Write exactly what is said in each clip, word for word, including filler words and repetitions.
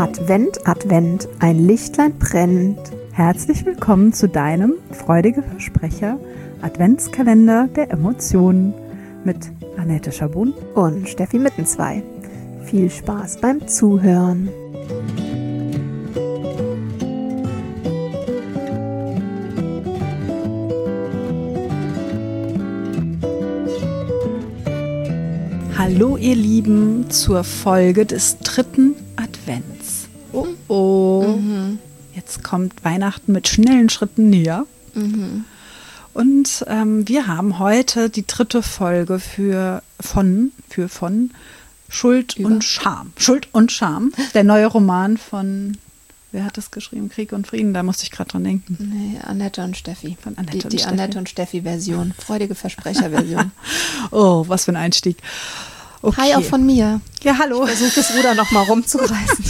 Advent, Advent, ein Lichtlein brennt. Herzlich willkommen zu deinem freudige Versprecher Adventskalender der Emotionen mit Annette Schabun und Steffi Mittenzwei. Viel Spaß beim Zuhören. Hallo ihr Lieben zur Folge des dritten Advents. Oh oh, mhm. Jetzt kommt Weihnachten mit schnellen Schritten näher. Mhm. Und ähm, wir haben heute die dritte Folge für von, für von Schuld Über. und Scham. Schuld und Scham, der neue Roman von, wer hat das geschrieben? Krieg und Frieden, da musste ich gerade dran denken. Nee, Annette und Steffi. Von Annette die und die Steffi. Annette und Steffi-Version, freudige Versprecher-Version. Oh, was für ein Einstieg. Okay. Hi, auch von mir. Ja, hallo. Ich versuche das Ruder noch mal rumzureißen.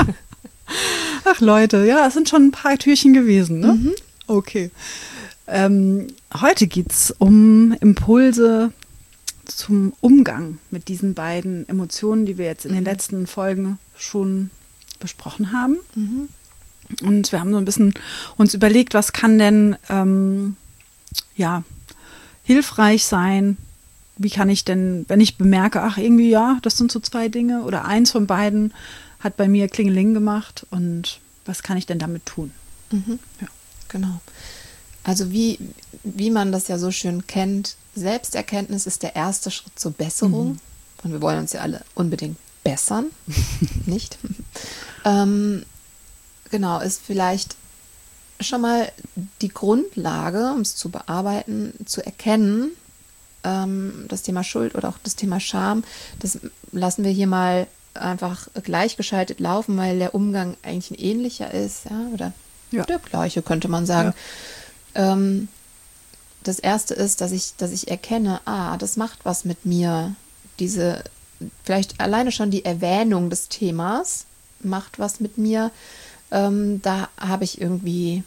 Ach Leute, ja, es sind schon ein paar Türchen gewesen, ne? Mhm. Okay. Ähm, heute geht es um Impulse zum Umgang mit diesen beiden Emotionen, die wir jetzt in den letzten Folgen schon besprochen haben. Mhm. Und wir haben so ein bisschen uns überlegt, was kann denn ähm, ja, hilfreich sein. Wie kann ich denn, wenn ich bemerke, ach irgendwie ja, das sind so zwei Dinge oder eins von beiden hat bei mir Klingeling gemacht und was kann ich denn damit tun? Mhm. Ja. Genau. Also wie, wie man das ja so schön kennt, Selbsterkenntnis ist der erste Schritt zur Besserung. Mhm. Und wir wollen uns ja alle unbedingt bessern, nicht? ähm, genau, ist vielleicht schon mal die Grundlage, um es zu bearbeiten, zu erkennen, ähm, das Thema Schuld oder auch das Thema Scham, das lassen wir hier mal einfach gleichgeschaltet laufen, weil der Umgang eigentlich ein ähnlicher ist, ja, oder ja. der gleiche, könnte man sagen. Ja. Ähm, das erste ist, dass ich, dass ich erkenne, ah, das macht was mit mir. Diese, vielleicht alleine schon die Erwähnung des Themas macht was mit mir. Ähm, da habe ich irgendwie,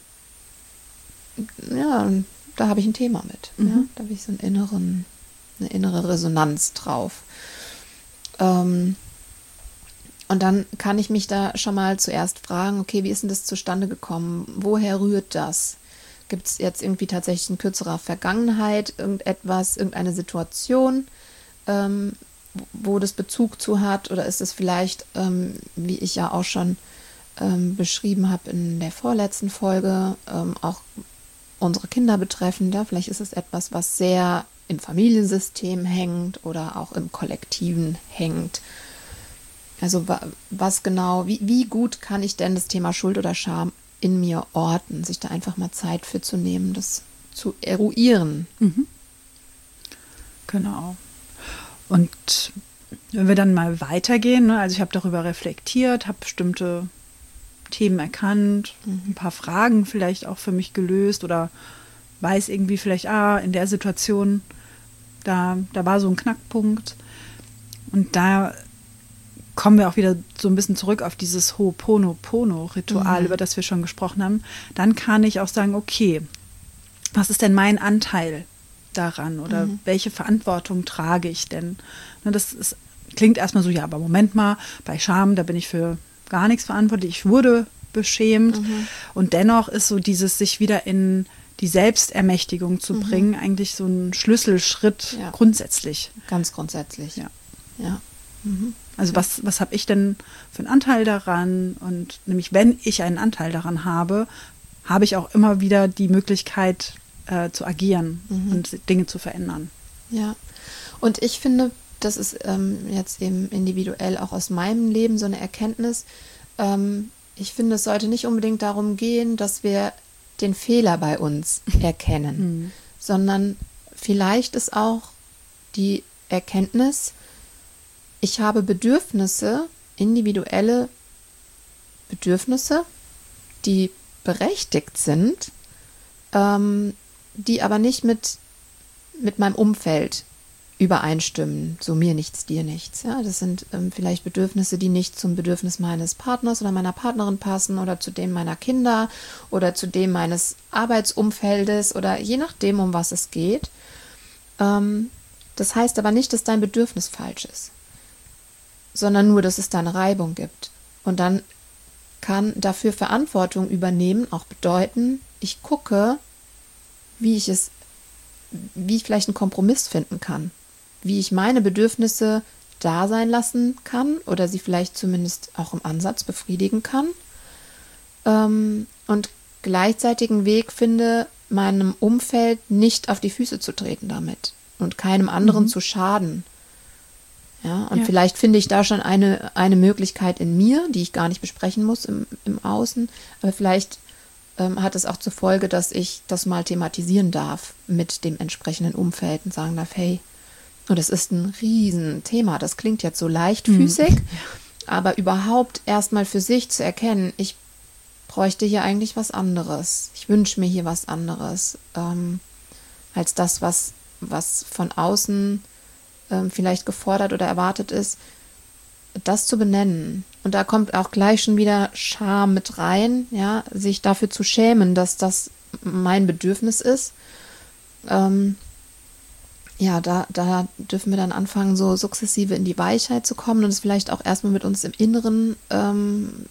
ja, da habe ich ein Thema mit. Mhm. Ja? Da habe ich so einen inneren, eine innere Resonanz drauf. Ähm, und dann kann ich mich da schon mal zuerst fragen, okay, wie ist denn das zustande gekommen? Woher rührt das? Gibt es jetzt irgendwie tatsächlich in kürzerer Vergangenheit irgendetwas, irgendeine Situation, ähm, wo das Bezug zu hat? Oder ist es vielleicht, ähm, wie ich ja auch schon ähm, beschrieben habe in der vorletzten Folge, ähm, auch unsere Kinder betreffend? Ja? Vielleicht ist es etwas, was sehr im Familiensystem hängt oder auch im Kollektiven hängt. Also was genau, wie, wie gut kann ich denn das Thema Schuld oder Scham in mir orten, sich da einfach mal Zeit für zu nehmen, das zu eruieren. Mhm. Genau. Und wenn wir dann mal weitergehen, ne, also ich habe darüber reflektiert, habe bestimmte Themen erkannt, mhm. ein paar Fragen vielleicht auch für mich gelöst oder weiß irgendwie vielleicht, ah, in der Situation, da, da war so ein Knackpunkt. Und da kommen wir auch wieder so ein bisschen zurück auf dieses Ho'oponopono-Ritual, mhm. über das wir schon gesprochen haben. Dann kann ich auch sagen, okay, was ist denn mein Anteil daran oder mhm. welche Verantwortung trage ich denn? Ne, das ist, klingt erstmal so, ja, aber Moment mal, bei Scham, da bin ich für gar nichts verantwortlich. Ich wurde beschämt. Mhm. Und dennoch ist so dieses sich wieder in die Selbstermächtigung zu mhm. bringen, eigentlich so ein Schlüsselschritt ja. grundsätzlich. Ganz grundsätzlich. Ja. Ja. Mhm. Also was, was habe ich denn für einen Anteil daran? Und nämlich, wenn ich einen Anteil daran habe, habe ich auch immer wieder die Möglichkeit äh, zu agieren mhm. und Dinge zu verändern. Ja, und ich finde, das ist ähm, jetzt eben individuell auch aus meinem Leben so eine Erkenntnis. Ähm, ich finde, es sollte nicht unbedingt darum gehen, dass wir den Fehler bei uns erkennen, mhm. sondern vielleicht ist auch die Erkenntnis, ich habe Bedürfnisse, individuelle Bedürfnisse, die berechtigt sind, ähm, die aber nicht mit, mit meinem Umfeld übereinstimmen. So mir nichts, dir nichts. Ja, das sind ähm, vielleicht Bedürfnisse, die nicht zum Bedürfnis meines Partners oder meiner Partnerin passen oder zu dem meiner Kinder oder zu dem meines Arbeitsumfeldes oder je nachdem, um was es geht. Ähm, das heißt aber nicht, dass dein Bedürfnis falsch ist, sondern nur, dass es da eine Reibung gibt. Und dann kann dafür Verantwortung übernehmen, auch bedeuten, ich gucke, wie ich es, wie ich vielleicht einen Kompromiss finden kann, wie ich meine Bedürfnisse da sein lassen kann oder sie vielleicht zumindest auch im Ansatz befriedigen kann ähm, und gleichzeitig einen Weg finde, meinem Umfeld nicht auf die Füße zu treten damit und keinem anderen mhm. zu schaden. Ja, und ja. vielleicht finde ich da schon eine, eine Möglichkeit in mir, die ich gar nicht besprechen muss im, im Außen, aber vielleicht ähm, hat es auch zur Folge, dass ich das mal thematisieren darf mit dem entsprechenden Umfeld und sagen darf, hey, und das ist ein Riesenthema, das klingt jetzt so leichtfüßig, mhm. aber überhaupt erstmal für sich zu erkennen, ich bräuchte hier eigentlich was anderes, ich wünsche mir hier was anderes, ähm, als das, was, was von außen vielleicht gefordert oder erwartet ist, das zu benennen. Und da kommt auch gleich schon wieder Scham mit rein, ja, sich dafür zu schämen, dass das mein Bedürfnis ist. Ähm, ja, da, da dürfen wir dann anfangen, so sukzessive in die Weichheit zu kommen und es vielleicht auch erstmal mit uns im Inneren ähm,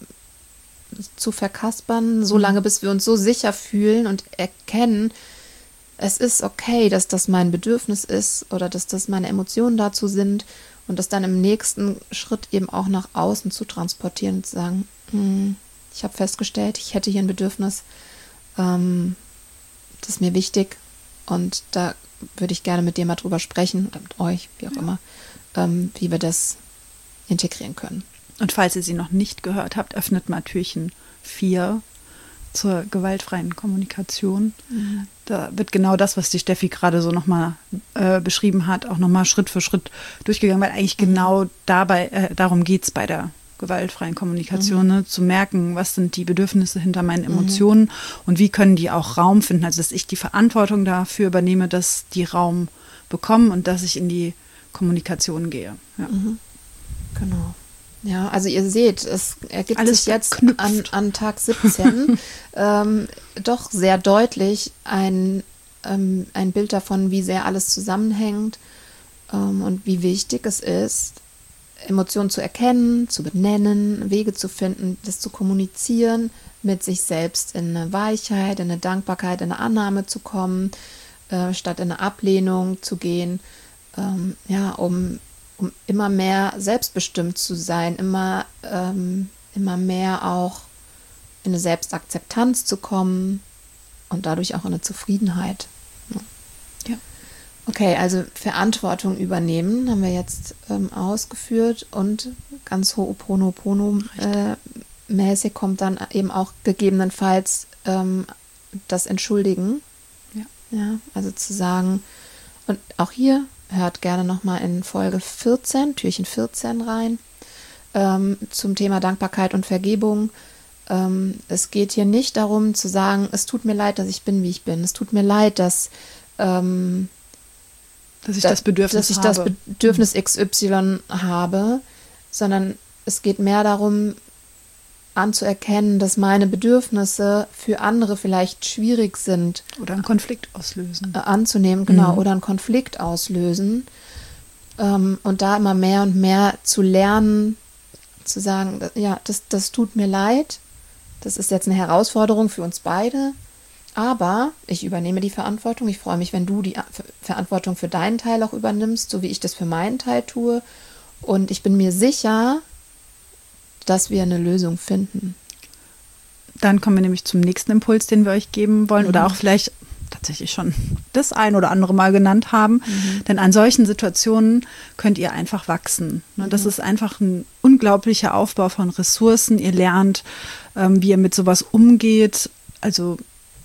zu verkaspern, so lange, bis wir uns so sicher fühlen und erkennen, es ist okay, dass das mein Bedürfnis ist oder dass das meine Emotionen dazu sind und das dann im nächsten Schritt eben auch nach außen zu transportieren und zu sagen, hm, ich habe festgestellt, ich hätte hier ein Bedürfnis, ähm, das ist mir wichtig und da würde ich gerne mit dir mal drüber sprechen oder mit euch, wie auch ja. immer, ähm, wie wir das integrieren können. Und falls ihr sie noch nicht gehört habt, öffnet mal Türchen vier zur gewaltfreien Kommunikation. Mhm. Da wird genau das, was die Steffi gerade so nochmal äh, beschrieben hat, auch nochmal Schritt für Schritt durchgegangen, weil eigentlich mhm. genau dabei, äh, darum geht es bei der gewaltfreien Kommunikation, mhm. ne? Zu merken, was sind die Bedürfnisse hinter meinen Emotionen mhm. und wie können die auch Raum finden, also dass ich die Verantwortung dafür übernehme, dass die Raum bekommen und dass ich in die Kommunikation gehe. Ja. Mhm. Genau. Ja, also ihr seht, es ergibt alles sich jetzt an, an Tag siebzehn ähm, doch sehr deutlich ein, ähm, ein Bild davon, wie sehr alles zusammenhängt ähm, und wie wichtig es ist, Emotionen zu erkennen, zu benennen, Wege zu finden, das zu kommunizieren, mit sich selbst in eine Weichheit, in eine Dankbarkeit, in eine Annahme zu kommen, äh, statt in eine Ablehnung zu gehen, ähm, ja, um um immer mehr selbstbestimmt zu sein, immer, ähm, immer mehr auch in eine Selbstakzeptanz zu kommen und dadurch auch in eine Zufriedenheit. Ja. Okay, also Verantwortung übernehmen haben wir jetzt ähm, ausgeführt und ganz Ho'oponopono-mäßig äh, kommt dann eben auch gegebenenfalls ähm, das Entschuldigen. Ja. Ja, also zu sagen, und auch hier hört gerne nochmal in Folge vierzehn, Türchen vierzehn rein, ähm, zum Thema Dankbarkeit und Vergebung. Ähm, es geht hier nicht darum zu sagen, es tut mir leid, dass ich bin, wie ich bin. Es tut mir leid, dass, ähm, dass ich das Bedürfnis dass ich habe. das Bedürfnis X Y habe, sondern es geht mehr darum, anzuerkennen, dass meine Bedürfnisse für andere vielleicht schwierig sind. Oder einen Konflikt auslösen. Äh, anzunehmen, genau, mhm. oder einen Konflikt auslösen. Ähm, und da immer mehr und mehr zu lernen, zu sagen, ja, das, das tut mir leid, das ist jetzt eine Herausforderung für uns beide, aber ich übernehme die Verantwortung. Ich freue mich, wenn du die Verantwortung für deinen Teil auch übernimmst, so wie ich das für meinen Teil tue. Und ich bin mir sicher, dass wir eine Lösung finden. Dann kommen wir nämlich zum nächsten Impuls, den wir euch geben wollen, mhm. oder auch vielleicht tatsächlich schon das ein oder andere Mal genannt haben. Mhm. Denn an solchen Situationen könnt ihr einfach wachsen. Mhm. Das ist einfach ein unglaublicher Aufbau von Ressourcen. Ihr lernt, ähm, wie ihr mit sowas umgeht. Also,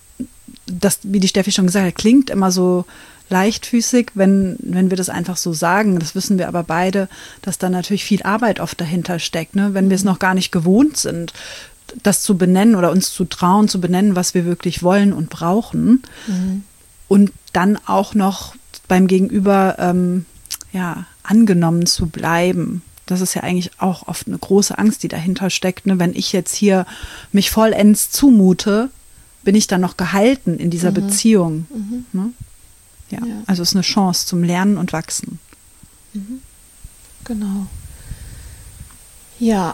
das, wie die Steffi schon gesagt hat, klingt immer so leichtfüßig, wenn, wenn wir das einfach so sagen. Das wissen wir aber beide, dass da natürlich viel Arbeit oft dahinter steckt, ne? Wenn wir es noch gar nicht gewohnt sind, das zu benennen oder uns zu trauen, zu benennen, was wir wirklich wollen und brauchen. Mhm. Und dann auch noch beim Gegenüber ähm, ja, angenommen zu bleiben. Das ist ja eigentlich auch oft eine große Angst, die dahinter steckt. Ne? Wenn ich jetzt hier mich vollends zumute, bin ich dann noch gehalten in dieser mhm. Beziehung. Mhm. Ne? Ja, ja, also es ist eine Chance zum Lernen und Wachsen. Mhm. Genau. Ja,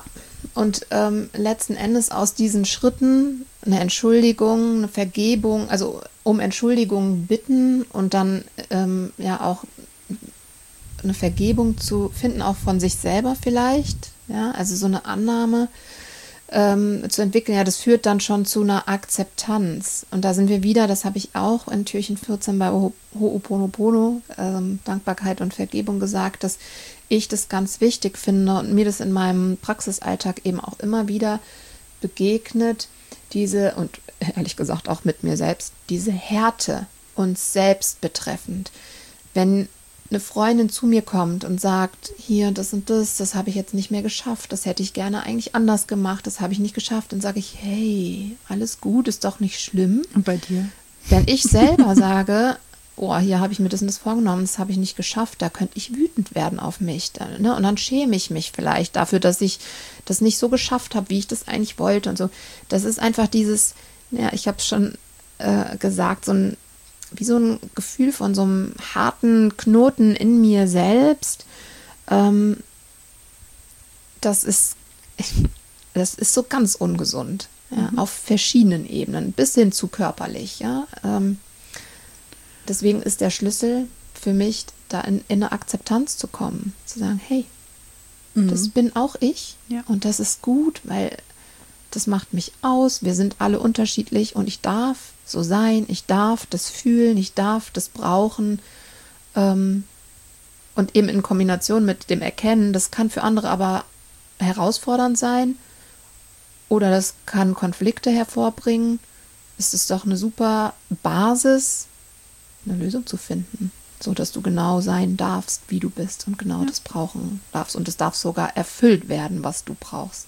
und ähm, letzten Endes aus diesen Schritten eine Entschuldigung, eine Vergebung, also um Entschuldigung bitten und dann ähm, ja auch eine Vergebung zu finden, auch von sich selber vielleicht, ja, also so eine Annahme ähm, zu entwickeln, ja, das führt dann schon zu einer Akzeptanz. Und da sind wir wieder, das habe ich auch in Türchen vierzehn bei Ho- Ho'oponopono, ähm, Dankbarkeit und Vergebung gesagt, dass ich das ganz wichtig finde und mir das in meinem Praxisalltag eben auch immer wieder begegnet, diese, und ehrlich gesagt auch mit mir selbst, diese Härte uns selbst betreffend. Wenn eine Freundin zu mir kommt und sagt, hier, das und das, das habe ich jetzt nicht mehr geschafft, das hätte ich gerne eigentlich anders gemacht, das habe ich nicht geschafft, dann sage ich, hey, alles gut, ist doch nicht schlimm. Und bei dir? Wenn ich selber sage, oh, hier habe ich mir das und das vorgenommen, das habe ich nicht geschafft, da könnte ich wütend werden auf mich. Dann, ne? Und dann schäme ich mich vielleicht dafür, dass ich das nicht so geschafft habe, wie ich das eigentlich wollte und so. Das ist einfach dieses, ja, ich habe es schon äh, gesagt, so ein wie so ein Gefühl von so einem harten Knoten in mir selbst. Ähm, das ist, das ist so ganz ungesund, ja, mhm. auf verschiedenen Ebenen, bis hin zu körperlich. Ja. Ähm, deswegen ist der Schlüssel für mich, da in, in eine Akzeptanz zu kommen, zu sagen, hey, mhm. das bin auch ich, ja. Und das ist gut, weil das macht mich aus, wir sind alle unterschiedlich und ich darf so sein, ich darf das fühlen, ich darf das brauchen ähm, und eben in Kombination mit dem Erkennen, das kann für andere aber herausfordernd sein oder das kann Konflikte hervorbringen, ist es doch eine super Basis, eine Lösung zu finden, so dass du genau sein darfst, wie du bist und genau ja. das brauchen darfst und es darf sogar erfüllt werden, was du brauchst.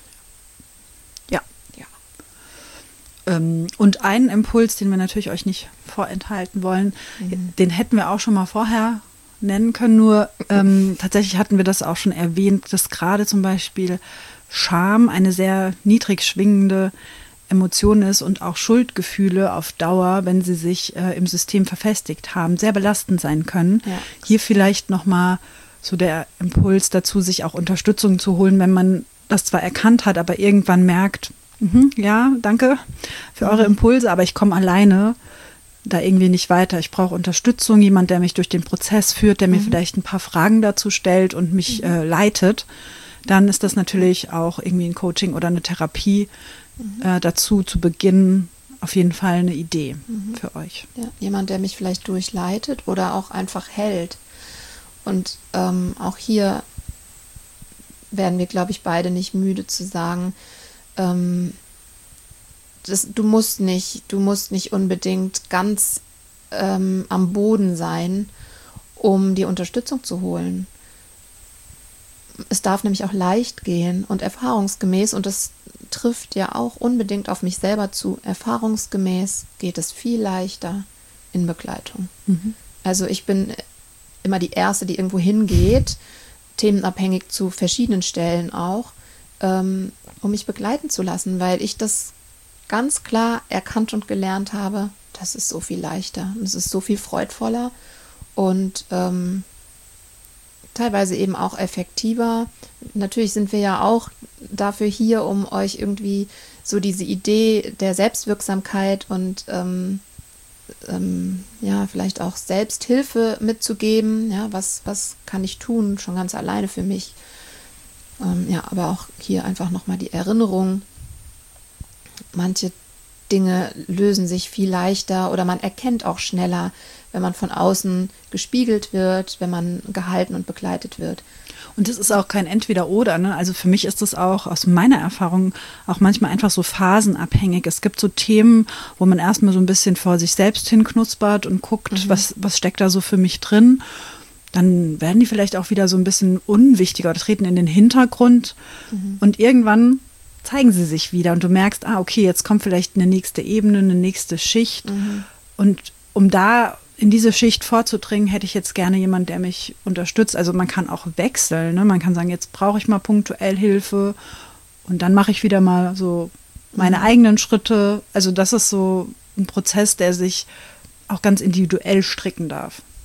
Und einen Impuls, den wir natürlich euch nicht vorenthalten wollen, mhm. den hätten wir auch schon mal vorher nennen können, nur ähm, tatsächlich hatten wir das auch schon erwähnt, dass gerade zum Beispiel Scham eine sehr niedrig schwingende Emotion ist und auch Schuldgefühle auf Dauer, wenn sie sich äh, im System verfestigt haben, sehr belastend sein können. Ja. Hier vielleicht nochmal so der Impuls dazu, sich auch Unterstützung zu holen, wenn man das zwar erkannt hat, aber irgendwann merkt, Mhm, ja, danke für eure Impulse, aber ich komme alleine da irgendwie nicht weiter. Ich brauche Unterstützung, jemand, der mich durch den Prozess führt, der mir mhm. vielleicht ein paar Fragen dazu stellt und mich mhm. äh, leitet. Dann ist das natürlich auch irgendwie ein Coaching oder eine Therapie mhm. äh, dazu zu beginnen. Auf jeden Fall eine Idee mhm. für euch. Ja, jemand, der mich vielleicht durchleitet oder auch einfach hält. Und ähm, auch hier werden wir, glaube ich, beide nicht müde zu sagen, Ähm, das, du musst nicht, du musst nicht unbedingt ganz ähm, am Boden sein, um dir Unterstützung zu holen. Es darf nämlich auch leicht gehen und erfahrungsgemäß, und das trifft ja auch unbedingt auf mich selber zu, erfahrungsgemäß geht es viel leichter in Begleitung. Mhm. Also ich bin immer die Erste, die irgendwo hingeht, themenabhängig zu verschiedenen Stellen auch, ähm, um mich begleiten zu lassen, weil ich das ganz klar erkannt und gelernt habe, das ist so viel leichter, es ist so viel freudvoller und ähm, teilweise eben auch effektiver. Natürlich sind wir ja auch dafür hier, um euch irgendwie so diese Idee der Selbstwirksamkeit und ähm, ähm, ja, vielleicht auch Selbsthilfe mitzugeben. Ja, was, was kann ich tun, schon ganz alleine für mich? Ähm, ja, aber auch hier einfach nochmal die Erinnerung. Manche Dinge lösen sich viel leichter oder man erkennt auch schneller, wenn man von außen gespiegelt wird, wenn man gehalten und begleitet wird. Und es ist auch kein Entweder-Oder, ne? Also für mich ist das auch aus meiner Erfahrung auch manchmal einfach so phasenabhängig. Es gibt so Themen, wo man erstmal so ein bisschen vor sich selbst hinknuspert und guckt, mhm. was, was steckt da so für mich drin. Dann werden die vielleicht auch wieder so ein bisschen unwichtiger oder treten in den Hintergrund. Mhm. Und irgendwann zeigen sie sich wieder und du merkst, ah, okay, jetzt kommt vielleicht eine nächste Ebene, eine nächste Schicht. Mhm. Und um da in diese Schicht vorzudringen, hätte ich jetzt gerne jemanden, der mich unterstützt. Also man kann auch wechseln, ne? Man kann sagen, jetzt brauche ich mal punktuell Hilfe und dann mache ich wieder mal so meine mhm. eigenen Schritte. Also das ist so ein Prozess, der sich auch ganz individuell stricken darf.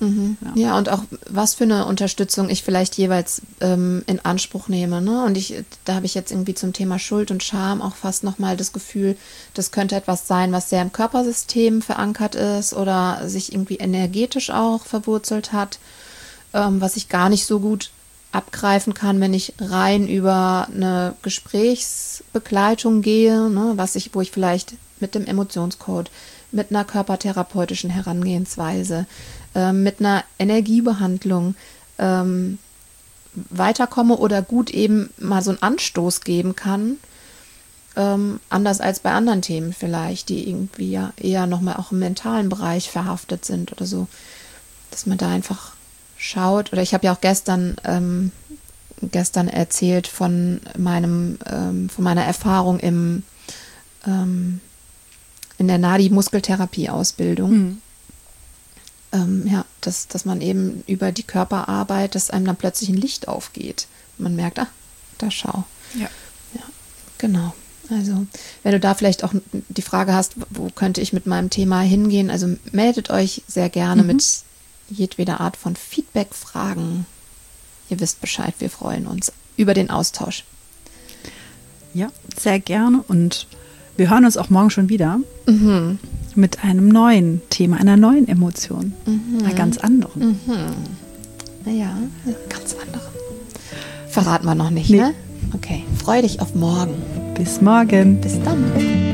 Mhm. Ja. ja, und auch was für eine Unterstützung ich vielleicht jeweils ähm, in Anspruch nehme. Ne? Und ich, da habe ich jetzt irgendwie zum Thema Schuld und Scham auch fast nochmal das Gefühl, das könnte etwas sein, was sehr im Körpersystem verankert ist oder sich irgendwie energetisch auch verwurzelt hat, ähm, was ich gar nicht so gut abgreifen kann, wenn ich rein über eine Gesprächsbegleitung gehe, ne? was ich, wo ich vielleicht mit dem Emotionscode, mit einer körpertherapeutischen Herangehensweise, mit einer Energiebehandlung ähm, weiterkomme oder gut eben mal so einen Anstoß geben kann, ähm, anders als bei anderen Themen vielleicht, die irgendwie ja eher nochmal auch im mentalen Bereich verhaftet sind oder so, dass man da einfach schaut. Oder ich habe ja auch gestern ähm, gestern erzählt von meinem ähm, von meiner Erfahrung im ähm, in der Nadi-Muskeltherapie-Ausbildung. Mhm. Ähm, ja, dass, dass man eben über die Körperarbeit, dass einem dann plötzlich ein Licht aufgeht. Man merkt, ah, da schau. Ja. Ja, genau. Also, wenn du da vielleicht auch die Frage hast, wo könnte ich mit meinem Thema hingehen, also meldet euch sehr gerne mhm. mit jedweder Art von Feedback, Fragen. Ihr wisst Bescheid, wir freuen uns über den Austausch. Ja, sehr gerne und wir hören uns auch morgen schon wieder. Mhm. Mit einem neuen Thema, einer neuen Emotion. Mhm. Einer ganz anderen. Mhm. Naja, ganz anderen. Verraten wir noch nicht, nee. ne? Okay, freu dich auf morgen. Bis morgen. Bis dann.